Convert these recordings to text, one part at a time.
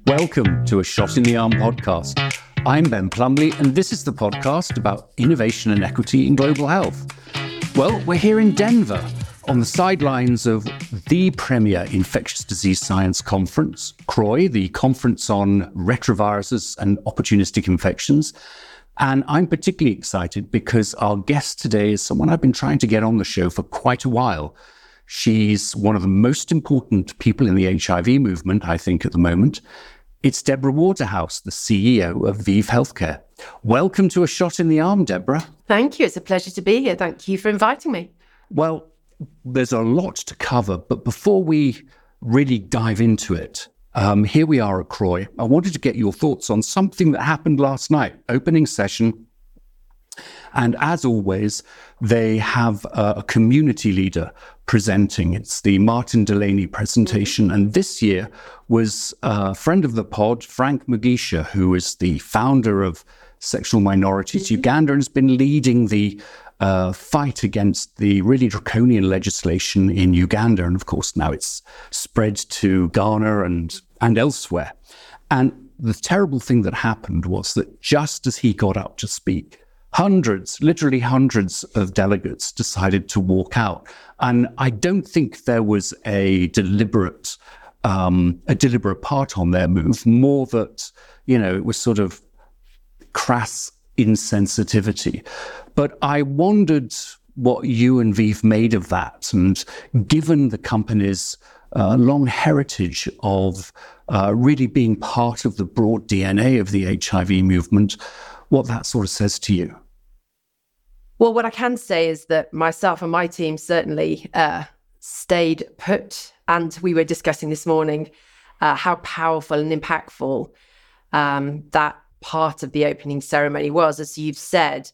Welcome to A Shot in the Arm podcast. I'm Ben Plumley, and this is the podcast about innovation and equity in global health. Well, we're here in Denver on the sidelines of the premier infectious disease science conference, CROI, the Conference on Retroviruses and Opportunistic Infections. And I'm particularly excited because our guest today is someone I've been trying to get on the show for quite a while. She's one of the most important people in the HIV movement, I think, at the moment. It's Deborah Waterhouse, the CEO of ViiV Healthcare. Welcome to A Shot in the Arm, Deborah. Thank you. It's a pleasure to be here. Thank you for inviting me. Well, there's a lot to cover, but before we really dive into it, here we are at CROI. I wanted to get your thoughts on something that happened last night, opening session. And as always, they have a community leader presenting. It's the Martin Delaney presentation. And this year was a friend of the pod, Frank Mugisha, who is the founder of Sexual Minorities Uganda and has been leading the fight against the really draconian legislation in Uganda. And of course, now it's spread to Ghana and elsewhere. And the terrible thing that happened was that just as he got up to speak, literally hundreds of delegates decided to walk out. And I don't think there was a deliberate part on their move, more that, it was sort of crass insensitivity. But I wondered what you and ViiV made of that. And given the company's long heritage of really being part of the broad DNA of the HIV movement, what that sort of says to you. Well, what I can say is that myself and my team certainly stayed put. And we were discussing this morning how powerful and impactful that part of the opening ceremony was. As you've said,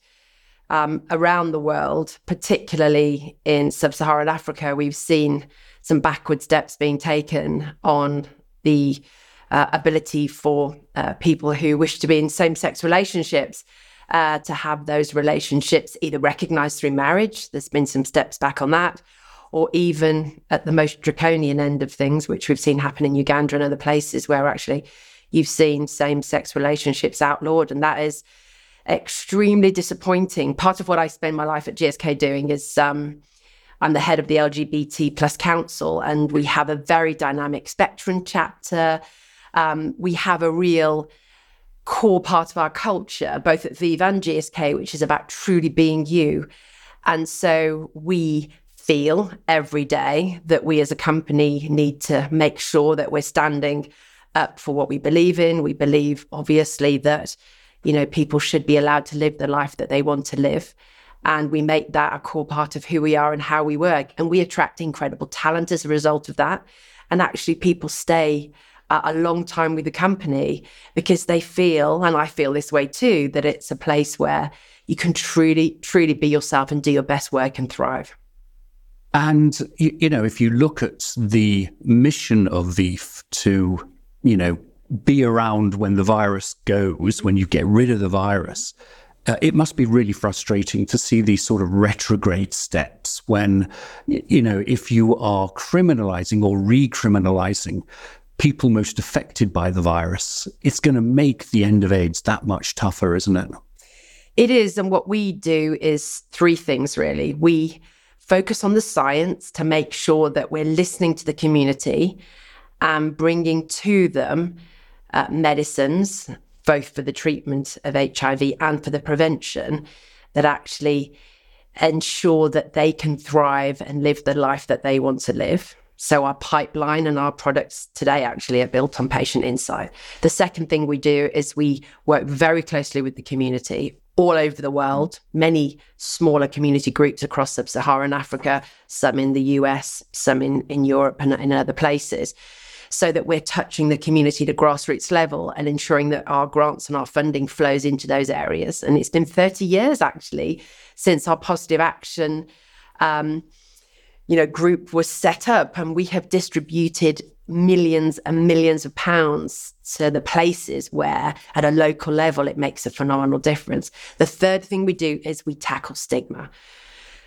around the world, particularly in sub-Saharan Africa, we've seen some backward steps being taken on the ability for people who wish to be in same-sex relationships to have those relationships either recognized through marriage. There's been some steps back on that, or even at the most draconian end of things, which we've seen happen in Uganda and other places where actually you've seen same-sex relationships outlawed. And that is extremely disappointing. Part of what I spend my life at GSK doing is I'm the head of the LGBT plus council, and we have a very dynamic spectrum chapter. We have a real core part of our culture, both at ViiV and GSK, which is about truly being you. And so we feel every day that we as a company need to make sure that we're standing up for what we believe in. We believe, obviously, that, people should be allowed to live the life that they want to live. And we make that a core part of who we are and how we work. And we attract incredible talent as a result of that. And actually people stay a long time with the company because they feel, and I feel this way too, that it's a place where you can truly, truly be yourself and do your best work and thrive. And, if you look at the mission of ViiV to, be around when the virus goes, when you get rid of the virus, it must be really frustrating to see these sort of retrograde steps when, if you are criminalizing or recriminalizing people most affected by the virus, it's going to make the end of AIDS that much tougher, isn't it? It is. And what we do is three things, really. We focus on the science to make sure that we're listening to the community and bringing to them medicines, both for the treatment of HIV and for the prevention, that actually ensure that they can thrive and live the life that they want to live. So our pipeline and our products today actually are built on patient insight. The second thing we do is we work very closely with the community all over the world, many smaller community groups across sub-Saharan Africa, some in the US, some in Europe and in other places, so that we're touching the community at a grassroots level and ensuring that our grants and our funding flows into those areas. And it's been 30 years, actually, since our Positive Action group was set up, and we have distributed millions and millions of pounds to the places where at a local level it makes a phenomenal difference. The third thing we do is we tackle stigma.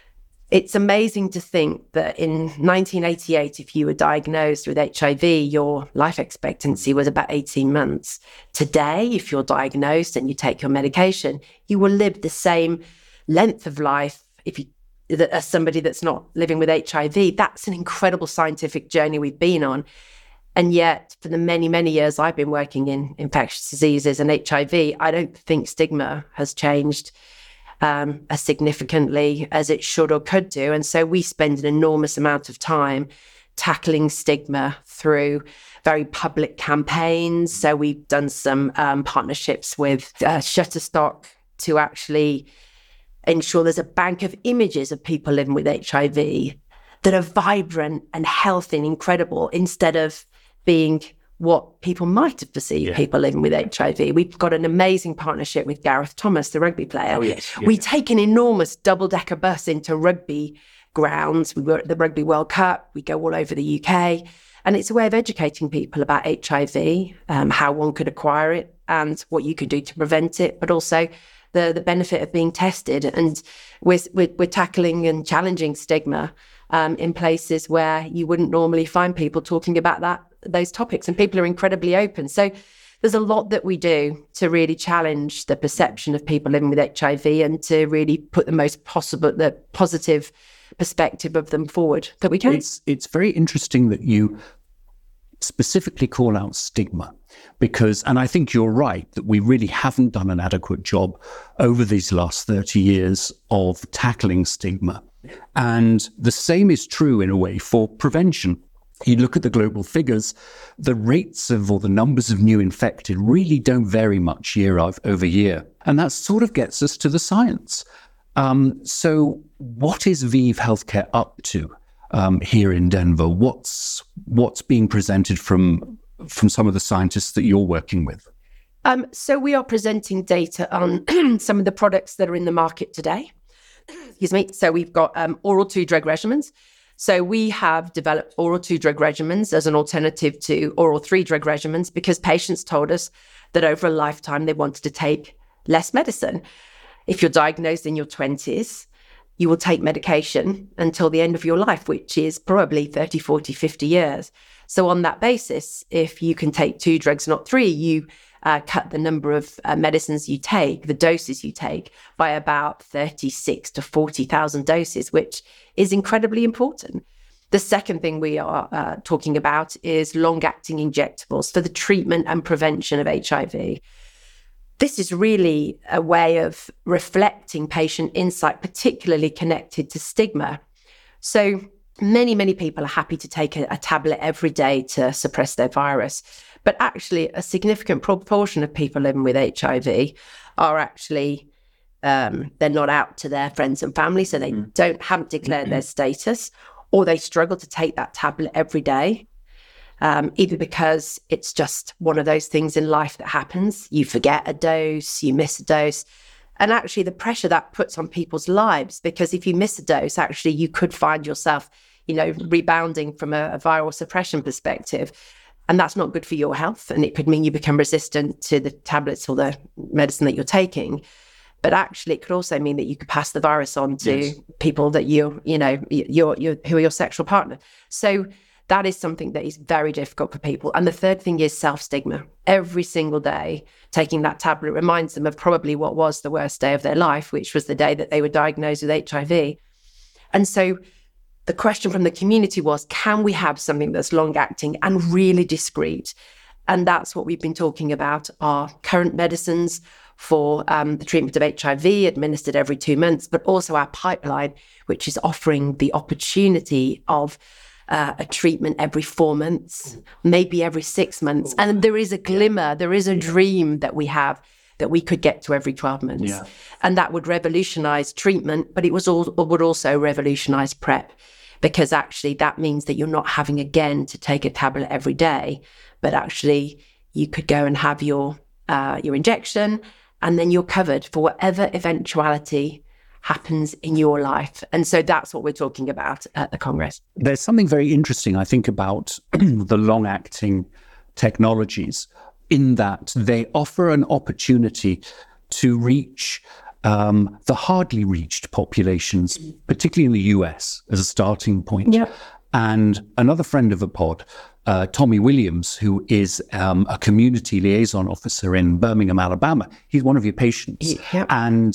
It's amazing to think that in 1988, if you were diagnosed with HIV, your life expectancy was about 18 months. Today, if you're diagnosed and you take your medication, you will live the same length of life as somebody that's not living with HIV. That's an incredible scientific journey we've been on. And yet, for the many, many years I've been working in infectious diseases and HIV, I don't think stigma has changed as significantly as it should or could do. And so we spend an enormous amount of time tackling stigma through very public campaigns. So we've done some partnerships with Shutterstock to actually ensure there's a bank of images of people living with HIV that are vibrant and healthy and incredible, instead of being what people might have perceived people living with HIV. We've got an amazing partnership with Gareth Thomas, the rugby player. Oh, yes. We take an enormous double-decker bus into rugby grounds. We were at the Rugby World Cup. We go all over the UK. And it's a way of educating people about HIV, how one could acquire it and what you could do to prevent it, but also the benefit of being tested. And we're tackling and challenging stigma in places where you wouldn't normally find people talking about those topics, and people are incredibly open. So there's a lot that we do to really challenge the perception of people living with HIV and to really put the positive perspective of them forward that we can. It's very interesting that you specifically call out stigma, and I think you're right that we really haven't done an adequate job over these last 30 years of tackling stigma. And the same is true in a way for prevention. You look at the global figures, the rates or the numbers of new infected really don't vary much year over year. And that sort of gets us to the science. So what is ViiV Healthcare up to here in Denver? What's being presented from some of the scientists that you're working with? So we are presenting data on some of the products that are in the market today. Excuse me. So we've got oral 2-drug regimens. So we have developed oral 2-drug regimens as an alternative to oral 3-drug regimens because patients told us that over a lifetime they wanted to take less medicine. If you're diagnosed in your 20s, you will take medication until the end of your life, which is probably 30, 40, 50 years. So on that basis, if you can take 2 drugs, not 3, you cut the number of medicines you take, the doses you take, by about 36 to 40,000 doses, which is incredibly important. The second thing we are talking about is long-acting injectables for the treatment and prevention of HIV. This is really a way of reflecting patient insight, particularly connected to stigma. So many, many people are happy to take a tablet every day to suppress their virus. But actually, a significant proportion of people living with HIV are actually, they're not out to their friends and family, so they haven't declared their status, or they struggle to take that tablet every day, either because it's just one of those things in life that happens. You forget a dose, you miss a dose. And actually, the pressure that puts on people's lives, because if you miss a dose, actually, you could find yourself, rebounding from a viral suppression perspective. And that's not good for your health. And it could mean you become resistant to the tablets or the medicine that you're taking. But actually, it could also mean that you could pass the virus on to people that who are your sexual partner. So that is something that is very difficult for people. And the third thing is self-stigma. Every single day, taking that tablet reminds them of probably what was the worst day of their life, which was the day that they were diagnosed with HIV. And so the question from the community was, can we have something that's long-acting and really discreet? And that's what we've been talking about, our current medicines for the treatment of HIV administered every 2 months, but also our pipeline, which is offering the opportunity of a treatment every 4 months, maybe every 6 months. And there is a glimmer, there is a dream that we have that we could get to every 12 months. Yeah. And that would revolutionize treatment, but it would also revolutionize PrEP, because actually that means that you're not having again to take a tablet every day, but actually you could go and have your injection, and then you're covered for whatever eventuality happens in your life. And so that's what we're talking about at the Congress. There's something very interesting, I think, about the long-acting technologies, in that they offer an opportunity to reach the hardly reached populations, particularly in the US, as a starting point. Yep. And another friend of the pod, Tommy Williams, who is a community liaison officer in Birmingham, Alabama, he's one of your patients. Yep. And,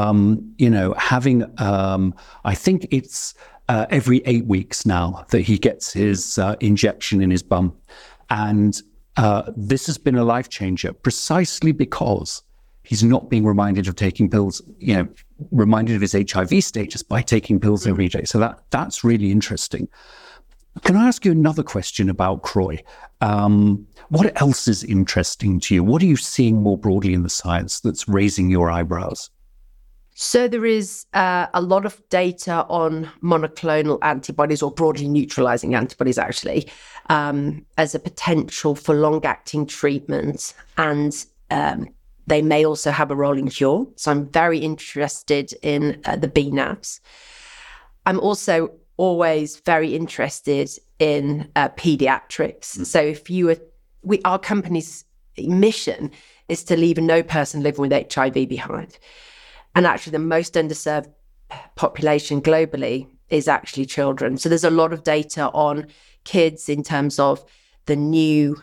having, I think it's every 8 weeks now that he gets his injection in his bum. And this has been a life changer precisely because he's not being reminded of taking pills, reminded of his HIV status by taking pills every day. So that's really interesting. Can I ask you another question about CROI? What else is interesting to you? What are you seeing more broadly in the science that's raising your eyebrows? So there is a lot of data on monoclonal antibodies, or broadly neutralizing antibodies, actually, as a potential for long-acting treatment. And they may also have a role in cure. So I'm very interested in the bNAbs. I'm also always very interested in pediatrics. So our company's mission is to leave no person living with HIV behind. And actually the most underserved population globally is actually children. So there's a lot of data on kids in terms of the new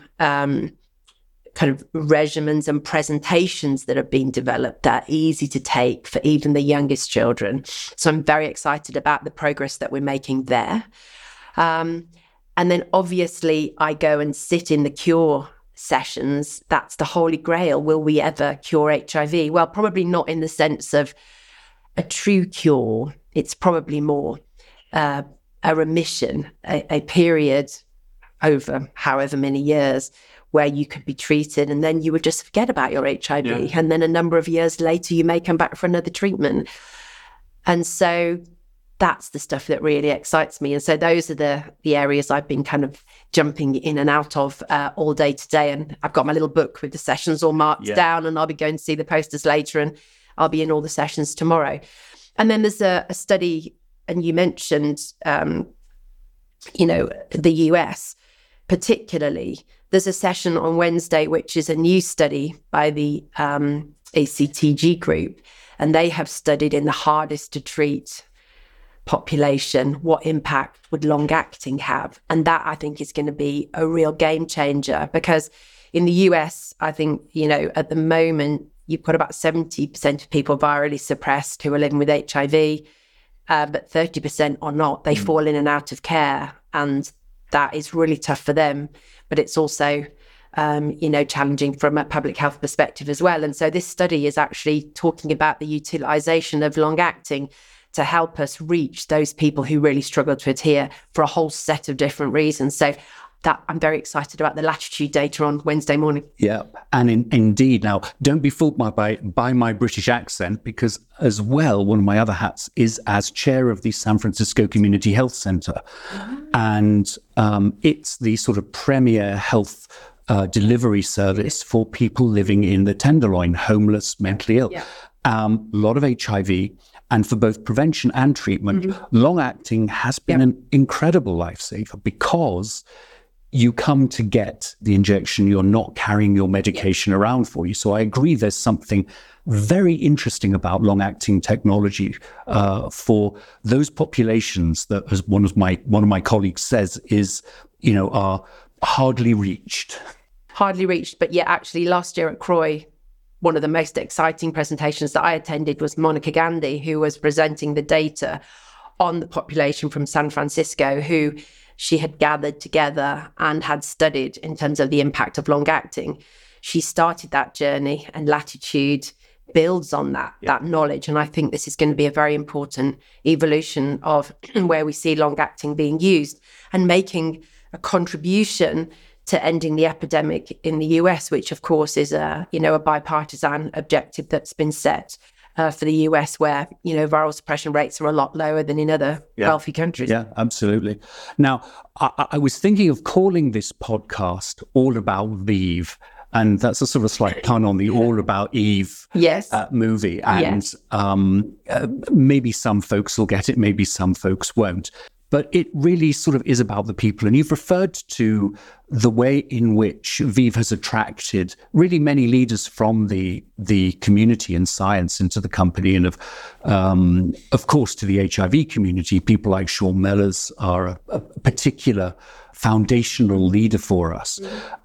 kind of regimens and presentations that have been developed that are easy to take for even the youngest children. So I'm very excited about the progress that we're making there. And then obviously I go and sit in the cure sessions. That's the holy grail. Will we ever cure HIV? Well, probably not in the sense of a true cure. It's probably more a remission, a period over however many years where you could be treated and then you would just forget about your HIV. Yeah. And then a number of years later, you may come back for another treatment. And so that's the stuff that really excites me. And so those are the areas I've been kind of jumping in and out of all day today. And I've got my little book with the sessions all marked down, and I'll be going to see the posters later, and I'll be in all the sessions tomorrow. And then there's a study, and you mentioned, the US particularly. There's a session on Wednesday, which is a new study by the ACTG group, and they have studied in the hardest to treat population, what impact would long-acting have? And that, I think, is going to be a real game changer, because in the US, I think, at the moment, you've got about 70% of people virally suppressed who are living with HIV, but 30% are not. They fall in and out of care, and that is really tough for them. But it's also, challenging from a public health perspective as well. And so this study is actually talking about the utilization of long-acting to help us reach those people who really struggle to adhere for a whole set of different reasons. So that I'm very excited about the Latitude data on Wednesday morning. Yeah, and indeed. Now, don't be fooled by my British accent, because as well, one of my other hats is as chair of the San Francisco Community Health Center. And it's the sort of premier health delivery service for people living in the Tenderloin, homeless, mentally ill. Yeah. A lot of HIV. And for both prevention and treatment, long-acting has been an incredible lifesaver, because you come to get the injection, you're not carrying your medication around for you. So I agree there's something very interesting about long-acting technology for those populations that, as one of my colleagues says, is, are hardly reached. Hardly reached, but yet actually last year at CROI, one of the most exciting presentations that I attended was Monica Gandhi, who was presenting the data on the population from San Francisco, who she had gathered together and had studied in terms of the impact of long-acting. She started that journey, and Latitude builds on that knowledge. And I think this is going to be a very important evolution of where we see long-acting being used and making a contribution to ending the epidemic in the US, which of course is a bipartisan objective that's been set for the US, where, viral suppression rates are a lot lower than in other wealthy countries. Yeah, absolutely. Now, I was thinking of calling this podcast All About Eve, and that's a sort of slight pun on the All About Eve movie. And maybe some folks will get it, maybe some folks won't. but it really sort of is about the people. And you've referred to the way in which ViiV has attracted really many leaders from the community and science into the company. And of course, to the HIV community, people like Shawn Mellors are a particular foundational leader for us.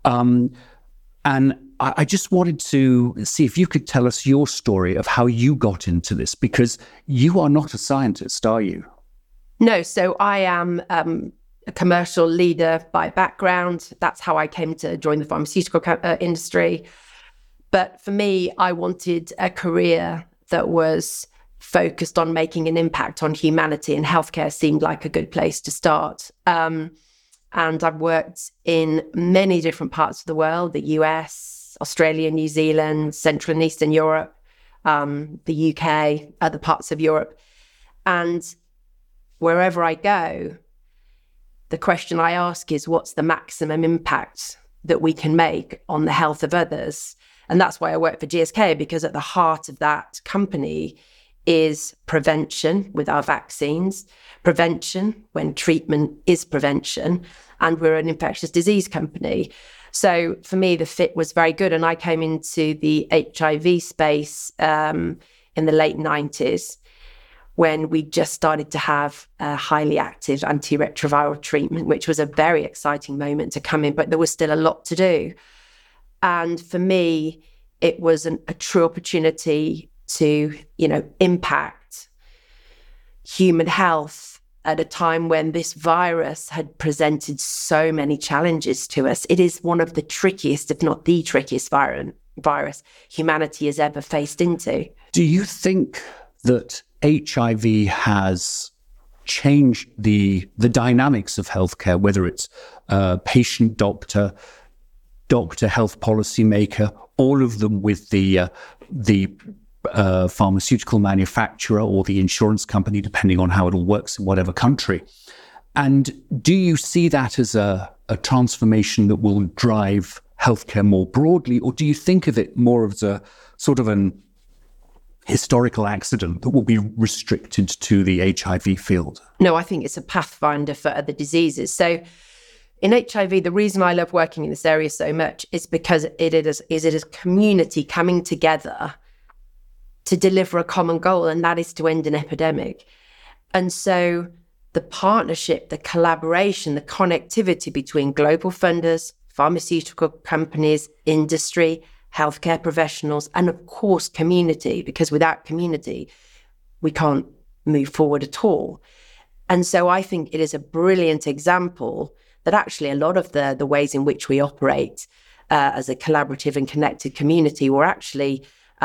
And I just wanted to see if you could tell us your story of how you got into this, because you are not a scientist, are you? No, so I am a commercial leader by background. That's how I came to join the pharmaceutical industry. But for me, I wanted a career that was focused on making an impact on humanity, and healthcare seemed like a good place to start. And I've worked in many different parts of the world, the US, Australia, New Zealand, Central and Eastern Europe, the UK, other parts of Europe. And wherever I go, the question I ask is, what's the maximum impact that we can make on the health of others? And that's why I work for GSK, because at the heart of that company is prevention with our vaccines, prevention when treatment is prevention, and we're an infectious disease company. So for me, the fit was very good. And I came into the HIV space in the late 90s when we just started to have a highly active antiretroviral treatment, which was a very exciting moment to come in, but there was still a lot to do. And for me, it was a true opportunity to, impact human health at a time when this virus had presented so many challenges to us. It is one of the trickiest, if not the trickiest virus humanity has ever faced into. Do you think that HIV has changed the dynamics of healthcare, whether it's patient, doctor, health policymaker, all of them with the pharmaceutical manufacturer or the insurance company, depending on how it all works in whatever country? And do you see that as a transformation that will drive healthcare more broadly, or do you think of it more as a sort of an historical accident that will be restricted to the HIV field? No, I think it's a pathfinder for other diseases. So in HIV, the reason I love working in this area so much is because it is community coming together to deliver a common goal, and that is to end an epidemic. And so the partnership, the collaboration, the connectivity between global funders, pharmaceutical companies, industry, healthcare professionals, and of course, community, because without community, we can't move forward at all. And so I think it is a brilliant example that actually a lot of the ways in which we operate as a collaborative and connected community were actually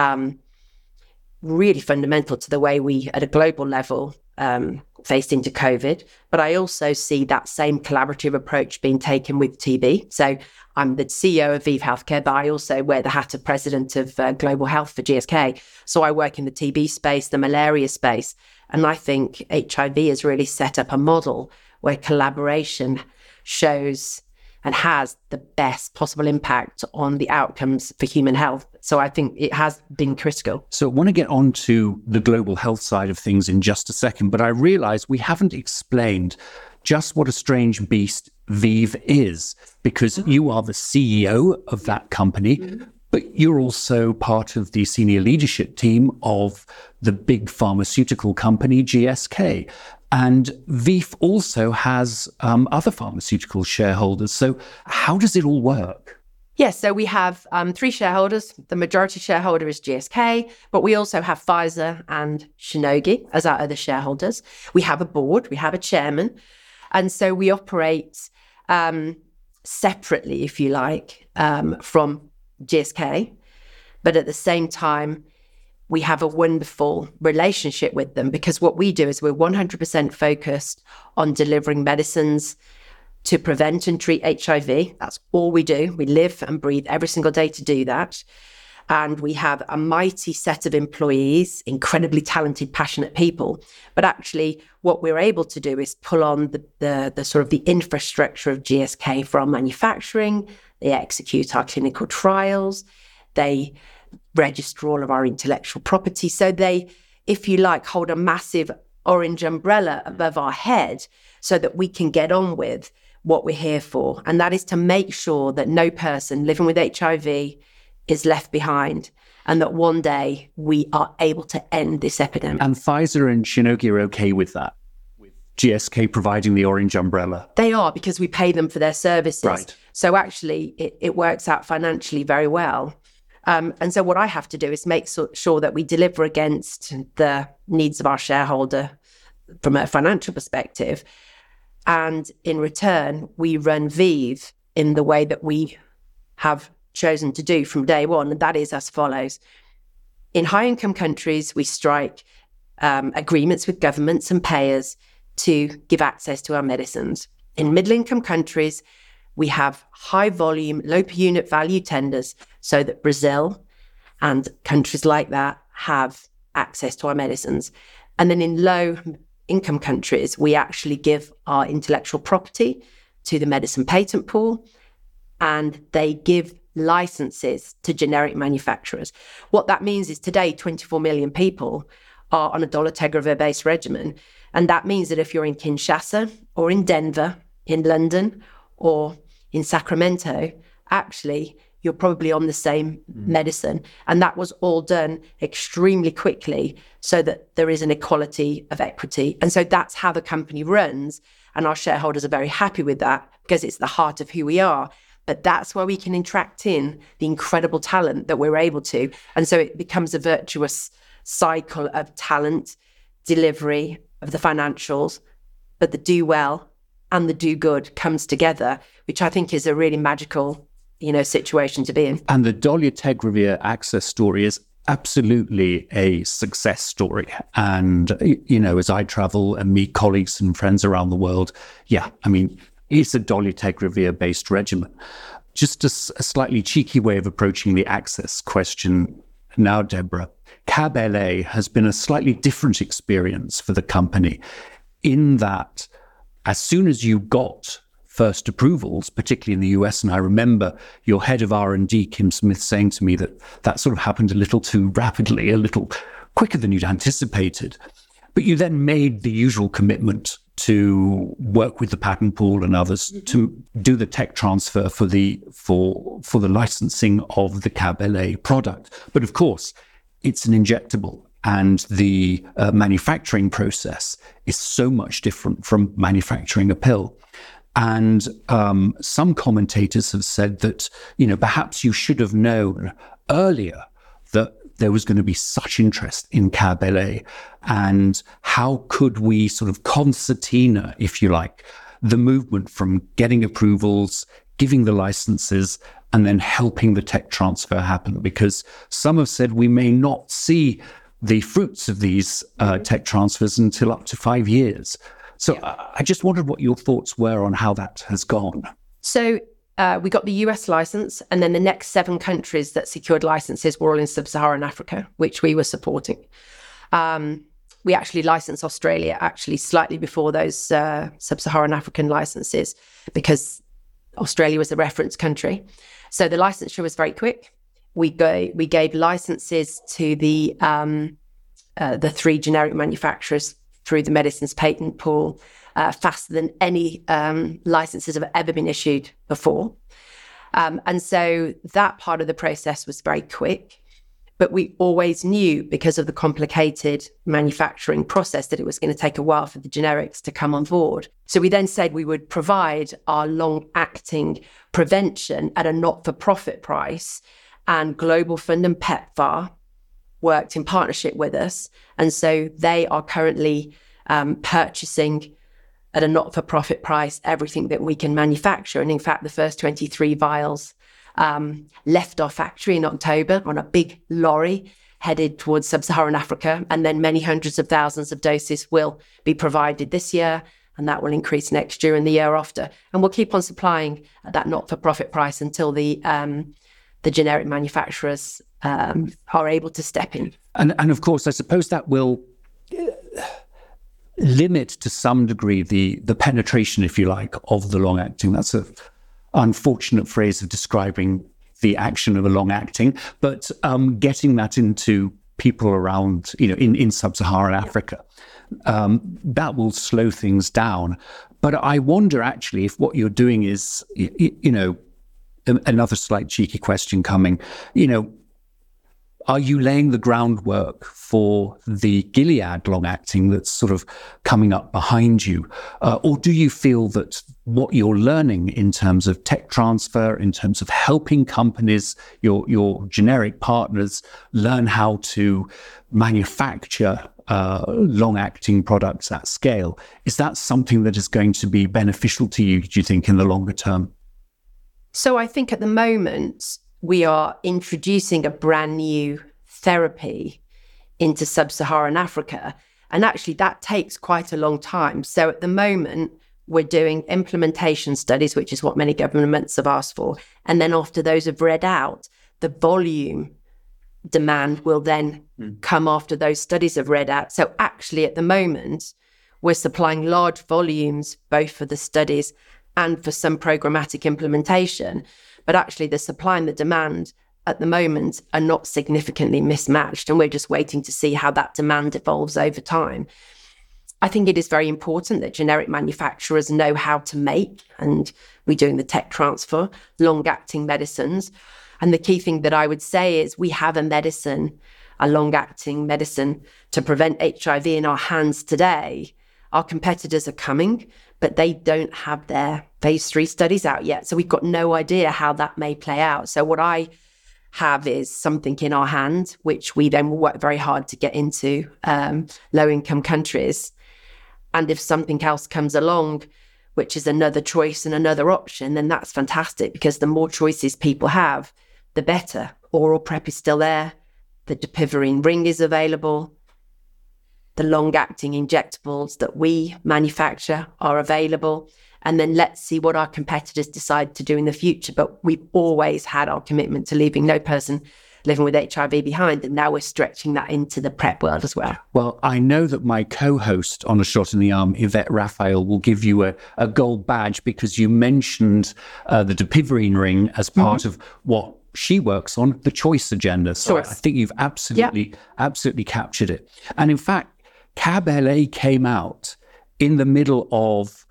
really fundamental to the way we, at a global level, faced into COVID. But I also see that same collaborative approach being taken with TB. So I'm the CEO of ViiV Healthcare, but I also wear the hat of president of global health for GSK. So I work in the TB space, the malaria space. And I think HIV has really set up a model where collaboration shows and has the best possible impact on the outcomes for human health. So I think it has been critical. So I want to get on to the global health side of things in just a second, but I realize we haven't explained just what a strange beast ViiV is, because you are the CEO of that company, but you're also part of the senior leadership team of the big pharmaceutical company, GSK. And ViiV also has other pharmaceutical shareholders. So how does it all work? Yes, so we have 3 shareholders. The majority shareholder is GSK, but we also have Pfizer and Shionogi as our other shareholders. We have a board, we have a chairman. And so we operate separately, if you like, from GSK. But at the same time, we have a wonderful relationship with them, because what we do is we're 100% focused on delivering medicines to prevent and treat HIV. That's all we do. We live and breathe every single day to do that. And we have a mighty set of employees, incredibly talented, passionate people. But actually, what we're able to do is pull on the sort of the infrastructure of GSK for our manufacturing. They execute our clinical trials. They register all of our intellectual property. So they, if you like, hold a massive orange umbrella above our head so that we can get on with what we're here for. And that is to make sure that no person living with HIV is left behind, and that one day we are able to end this epidemic. And Pfizer and Shionogi are okay with that, with GSK providing the orange umbrella? They are, because we pay them for their services. Right. So actually, it works out financially very well. And so what I have to do is make sure that we deliver against the needs of our shareholder from a financial perspective. And in return, we run ViiV in the way that we have chosen to do from day one. And that is as follows. In high-income countries, we strike agreements with governments and payers to give access to our medicines. In middle-income countries, we have high-volume, low-per-unit value tenders so that Brazil and countries like that have access to our medicines. And then in low-income countries, we actually give our intellectual property to the medicine patent pool, and they give licenses to generic manufacturers. What that means is today, 24 million people are on a dolutegravir-based regimen. And that means that if you're in Kinshasa or in Denver, in London, or in Sacramento, actually, you're probably on the same medicine. And that was all done extremely quickly so that there is an equality of equity. And so that's how the company runs. And our shareholders are very happy with that because it's the heart of who we are. But that's where we can attract in the incredible talent that we're able to. And so it becomes a virtuous cycle of talent, delivery of the financials, but the do well and the do good comes together, which I think is a really magical, situation to be in. And the dolutegravir access story is absolutely a success story. And, as I travel and meet colleagues and friends around the world, it's a dolutegravir-based regimen. Just a slightly cheeky way of approaching the access question now, Deborah. CAB-LA has been a slightly different experience for the company in that as soon as you got first approvals, particularly in the US, and I remember your head of R&D, Kim Smith, saying to me that sort of happened a little too rapidly, a little quicker than you'd anticipated. But you then made the usual commitment to work with the patent pool and others to do the tech transfer for the licensing of the CAB-LA product. But of course, it's an injectable, and the manufacturing process is so much different from manufacturing a pill. And some commentators have said that, perhaps you should have known earlier that there was going to be such interest in CAB-LA, and how could we sort of concertina, if you like, the movement from getting approvals, giving the licenses, and then helping the tech transfer happen? Because some have said we may not see the fruits of these tech transfers until up to 5 years. So I just wondered what your thoughts were on how that has gone. So we got the US license, and then the next 7 countries that secured licenses were all in sub-Saharan Africa, which we were supporting. We actually licensed Australia slightly before those sub-Saharan African licenses, because Australia was the reference country. So the licensure was very quick. We gave licenses to the 3 generic manufacturers through the medicines patent pool faster than any licenses have ever been issued before. And so that part of the process was very quick. But we always knew, because of the complicated manufacturing process, that it was going to take a while for the generics to come on board. So we then said we would provide our long-acting prevention at a not-for-profit price, and Global Fund and PEPFAR worked in partnership with us. And so they are currently purchasing at a not-for-profit price everything that we can manufacture. And in fact, the first 23 vials left our factory in October on a big lorry headed towards sub-Saharan Africa. And then many hundreds of thousands of doses will be provided this year, and that will increase next year and the year after. And we'll keep on supplying at that not-for-profit price until the generic manufacturers are able to step in. And of course, I suppose that will limit to some degree the penetration, if you like, of the long-acting. That's an unfortunate phrase of describing the action of a long-acting, but getting that into people around, in sub-Saharan Africa. That will slow things down. But I wonder actually if what you're doing is, another slight cheeky question coming, are you laying the groundwork for the Gilead long-acting that's sort of coming up behind you? Or do you feel that what you're learning in terms of tech transfer, in terms of helping companies, your generic partners, learn how to manufacture long-acting products at scale, is that something that is going to be beneficial to you, do you think, in the longer term? So I think at the moment, we are introducing a brand new therapy into sub-Saharan Africa. And actually, that takes quite a long time. So at the moment, we're doing implementation studies, which is what many governments have asked for. And then after those have read out, the volume demand will then come after those studies have read out. So actually, at the moment, we're supplying large volumes, both for the studies and for some programmatic implementation. But actually, the supply and the demand at the moment are not significantly mismatched. And we're just waiting to see how that demand evolves over time. I think it is very important that generic manufacturers know how to make, and we're doing the tech transfer, long-acting medicines. And the key thing that I would say is we have a long-acting medicine to prevent HIV in our hands today. Our competitors are coming, but they don't have their phase 3 studies out yet. So we've got no idea how that may play out. So what I have is something in our hand, which we then will work very hard to get into low-income countries. And if something else comes along, which is another choice and another option, then that's fantastic, because the more choices people have, the better. Oral PrEP is still there. The dapivirine ring is available. The long-acting injectables that we manufacture are available. And then let's see what our competitors decide to do in the future. But we've always had our commitment to leaving no person living with HIV behind. And now we're stretching that into the PrEP world as well. Well, I know that my co-host on A Shot in the Arm, Yvette Raphael, will give you a gold badge because you mentioned the dapivirine ring as part of what she works on, the choice agenda. So I think you've absolutely captured it. And in fact, CAB-LA came out in the middle of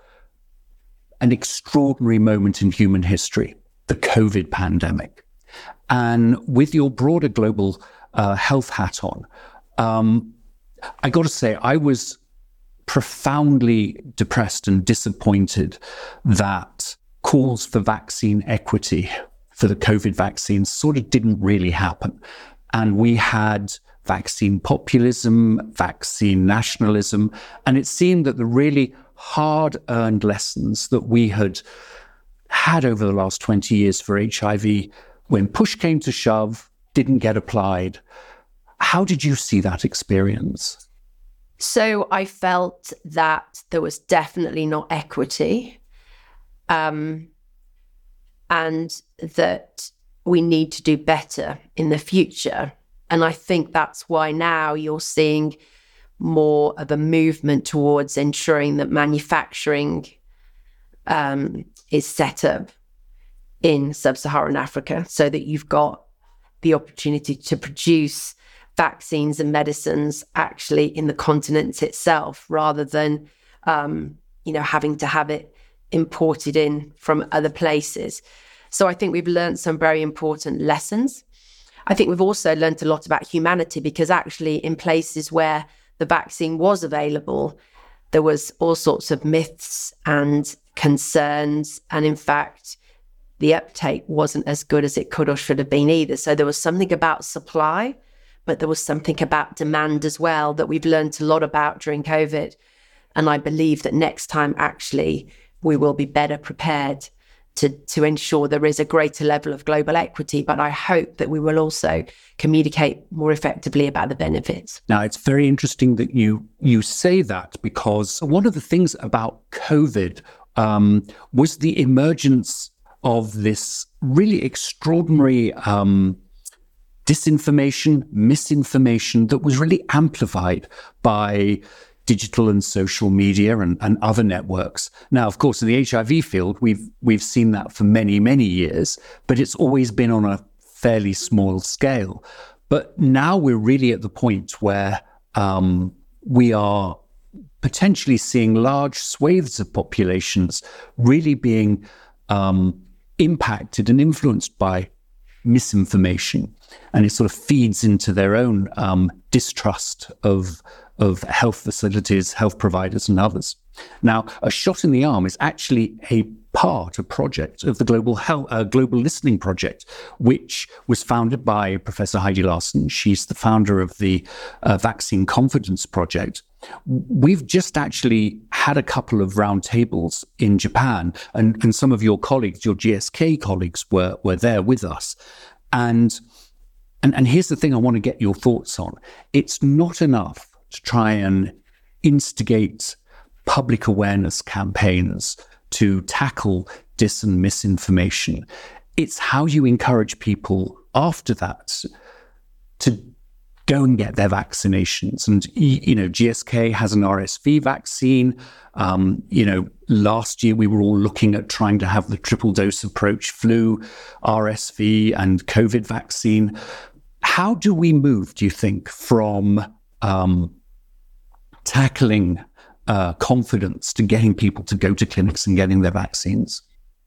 an extraordinary moment in human history, the COVID pandemic. And with your broader global health hat on, I got to say, I was profoundly depressed and disappointed that calls for vaccine equity for the COVID vaccine sort of didn't really happen. And we had vaccine populism, vaccine nationalism, and it seemed that the really hard-earned lessons that we had over the last 20 years for HIV, when push came to shove, didn't get applied. How did you see that experience? So I felt that there was definitely not equity, and that we need to do better in the future. And I think that's why now you're seeing more of a movement towards ensuring that manufacturing is set up in sub-Saharan Africa, so that you've got the opportunity to produce vaccines and medicines actually in the continent itself, rather than having to have it imported in from other places. So I think we've learned some very important lessons. I think we've also learned a lot about humanity, because actually in places where the vaccine was available, there was all sorts of myths and concerns. And in fact, the uptake wasn't as good as it could or should have been either. So there was something about supply, but there was something about demand as well that we've learned a lot about during COVID. And I believe that next time, actually, we will be better prepared to ensure there is a greater level of global equity. But I hope that we will also communicate more effectively about the benefits. Now, it's very interesting that you say that, because one of the things about COVID was the emergence of this really extraordinary disinformation, misinformation that was really amplified by digital and social media and other networks. Now, of course, in the HIV field, we've seen that for many, many years, but it's always been on a fairly small scale. But now we're really at the point where we are potentially seeing large swathes of populations really being impacted and influenced by misinformation, and it sort of feeds into their own distrust of health facilities, health providers, and others. Now, A Shot in the Arm is actually a project of the Global Listening Project, which was founded by Professor Heidi Larson. She's the founder of the Vaccine Confidence Project. We've just actually had a couple of roundtables in Japan, and some of your colleagues, your GSK colleagues, were there with us. And here's the thing I want to get your thoughts on. It's not enough to try and instigate public awareness campaigns to tackle dis and misinformation. It's how you encourage people after that to go and get their vaccinations. And, GSK has an RSV vaccine. Last year we were all looking at trying to have the triple dose approach, flu, RSV, and COVID vaccine. How do we move, do you think, from tackling confidence to getting people to go to clinics and getting their vaccines?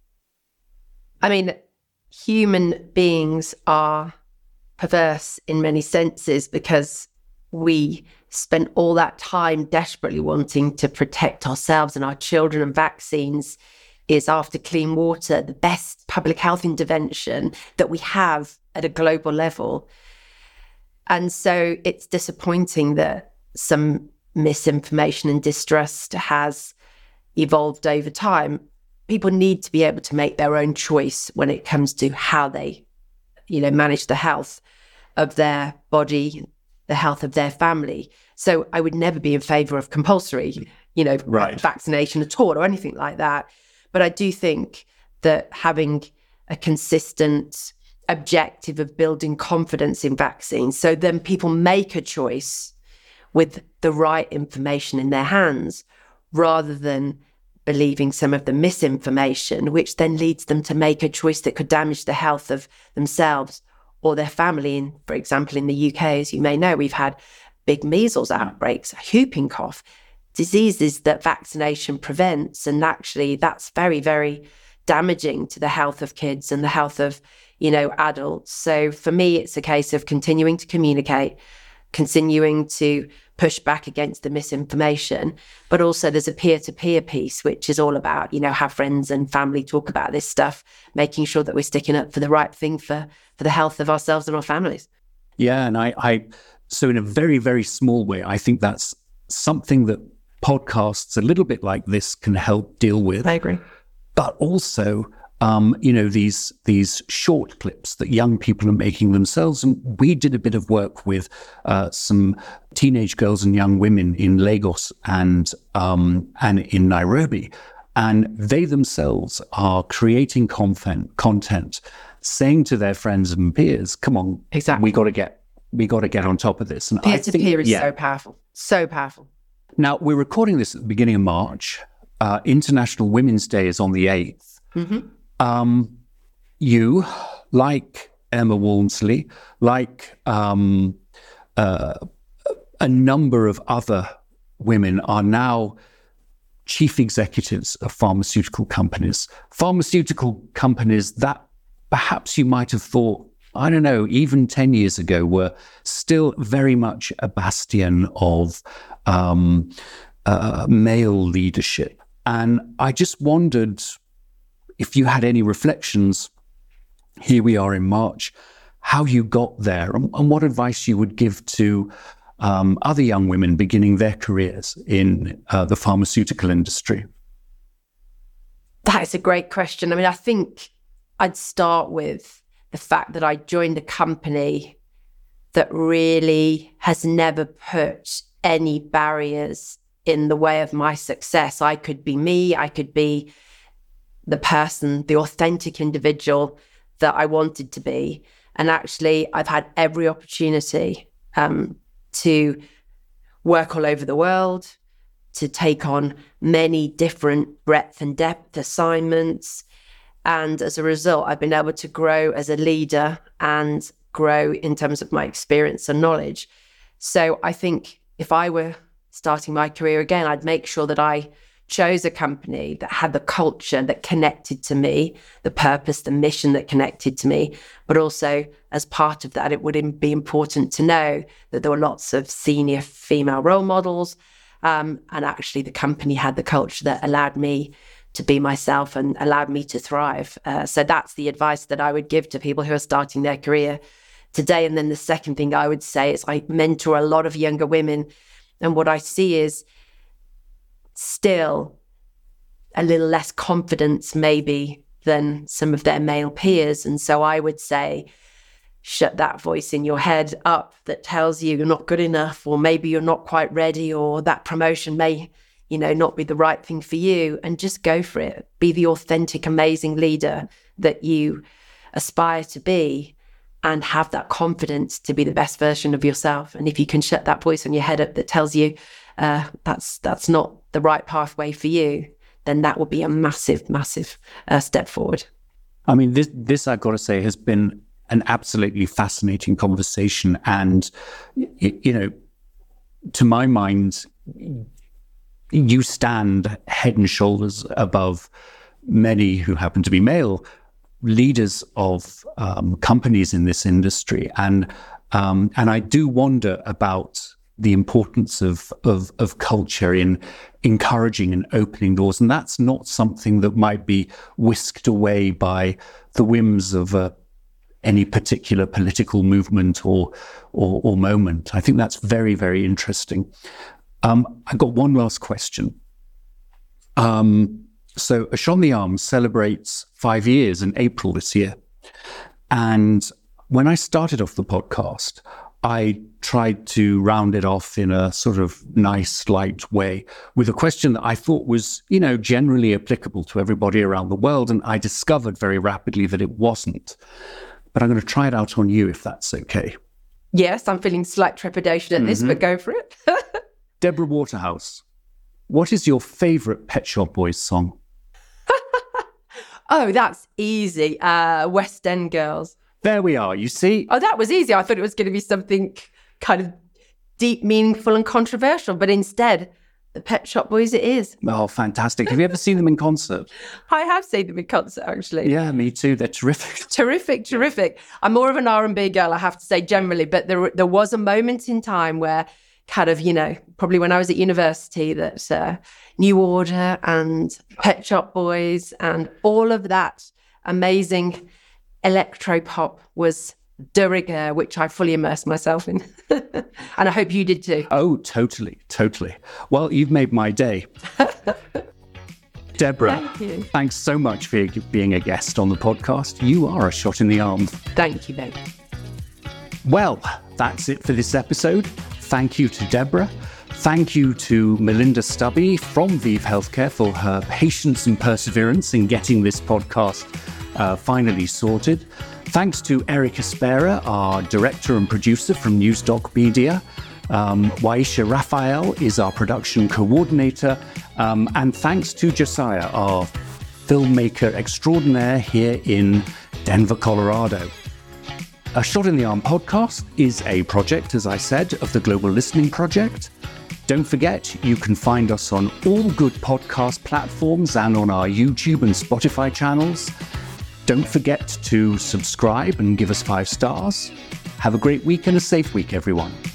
I mean, human beings are perverse in many senses because we spent all that time desperately wanting to protect ourselves and our children, and vaccines is, after clean water, the best public health intervention that we have at a global level. And so it's disappointing that some misinformation and distrust has evolved over time. People need to be able to make their own choice when it comes to how they, manage the health of their body, the health of their family. So I would never be in favor of compulsory, vaccination at all or anything like that. But I do think that having a consistent objective of building confidence in vaccines, so then people make a choice with the right information in their hands, rather than believing some of the misinformation, which then leads them to make a choice that could damage the health of themselves or their family. And for example, in the UK, as you may know, we've had big measles outbreaks, whooping cough, diseases that vaccination prevents. And actually, that's very, very damaging to the health of kids and the health of, adults. So for me, it's a case of continuing to communicate, continuing to push back against the misinformation, but also there's a peer-to-peer piece, which is all about, how friends and family talk about this stuff, making sure that we're sticking up for the right thing for the health of ourselves and our families. Yeah, and so in a very, very small way, I think that's something that podcasts a little bit like this can help deal with. I agree. But also, these short clips that young people are making themselves. And we did a bit of work with some teenage girls and young women in Lagos and in Nairobi. And they themselves are creating content, saying to their friends and peers, come on, exactly, we got to get on top of this. And peer-to-peer is so powerful, so powerful. Now, we're recording this at the beginning of March. International Women's Day is on the 8th. Mm-hmm. You, like Emma Walmsley, like a number of other women, are now chief executives of pharmaceutical companies that perhaps you might have thought, I don't know, even 10 years ago were still very much a bastion of male leadership. And I just wondered if you had any reflections, here we are in March, how you got there and what advice you would give to other young women beginning their careers in the pharmaceutical industry. That is a great question. I mean, I think I'd start with the fact that I joined a company that really has never put any barriers in the way of my success. I could be me, I could be the person, the authentic individual that I wanted to be. And actually, I've had every opportunity to work all over the world, to take on many different breadth and depth assignments. And as a result, I've been able to grow as a leader and grow in terms of my experience and knowledge. So I think if I were starting my career again, I'd make sure that I chose a company that had the culture that connected to me, the purpose, the mission that connected to me. But also, as part of that, it would be important to know that there were lots of senior female role models. And actually, the company had the culture that allowed me to be myself and allowed me to thrive. So that's the advice that I would give to people who are starting their career today. And then the second thing I would say is I mentor a lot of younger women. And what I see is still a little less confidence maybe than some of their male peers. And so I would say, shut that voice in your head up that tells you you're not good enough, or maybe you're not quite ready, or that promotion may, not be the right thing for you, and just go for it. Be the authentic, amazing leader that you aspire to be, and have that confidence to be the best version of yourself. And if you can shut that voice in your head up that tells you that's not the right pathway for you, then that will be a massive, massive step forward. I mean, this I've got to say has been an absolutely fascinating conversation. And, to my mind, you stand head and shoulders above many who happen to be male leaders of companies in this industry. And I do wonder about the importance of culture in encouraging and opening doors. And that's not something that might be whisked away by the whims of any particular political movement or moment. I think that's very, very interesting. I've got one last question. So A Shot in the Arm celebrates 5 years in April this year. And when I started off the podcast, I tried to round it off in a sort of nice, light way with a question that I thought was, generally applicable to everybody around the world. And I discovered very rapidly that it wasn't. But I'm going to try it out on you, if that's okay. Yes, I'm feeling slight trepidation at this, but go for it. Deborah Waterhouse, what is your favorite Pet Shop Boys song? Oh, that's easy. West End Girls. There we are, you see? Oh, that was easy. I thought it was going to be something kind of deep, meaningful and controversial, but instead, the Pet Shop Boys it is. Oh, fantastic. Have you ever seen them in concert? I have seen them in concert, actually. Yeah, me too. They're terrific. Terrific. I'm more of an R&B girl, I have to say, generally, but there was a moment in time where kind of, probably when I was at university, that New Order and Pet Shop Boys and all of that amazing electro pop was de rigueur, which I fully immersed myself in. And I hope you did too. Oh, totally. Well, you've made my day. Deborah, thank you. Thanks so much for being a guest on the podcast. You are a shot in the arm. Thank you, babe. Well, that's it for this episode. Thank you to Deborah. Thank you to Melinda Stubby from Vive Healthcare for her patience and perseverance in getting this podcast finally sorted. Thanks to Eric Espera, our director and producer from Newsdoc Media. Waisha Raphael is our production coordinator. And thanks to Josiah, our filmmaker extraordinaire here in Denver, Colorado. A Shot in the Arm podcast is a project, as I said, of the Global Listening Project. Don't forget, you can find us on all good podcast platforms and on our YouTube and Spotify channels. Don't forget to subscribe and give us 5 stars. Have a great week and a safe week, everyone.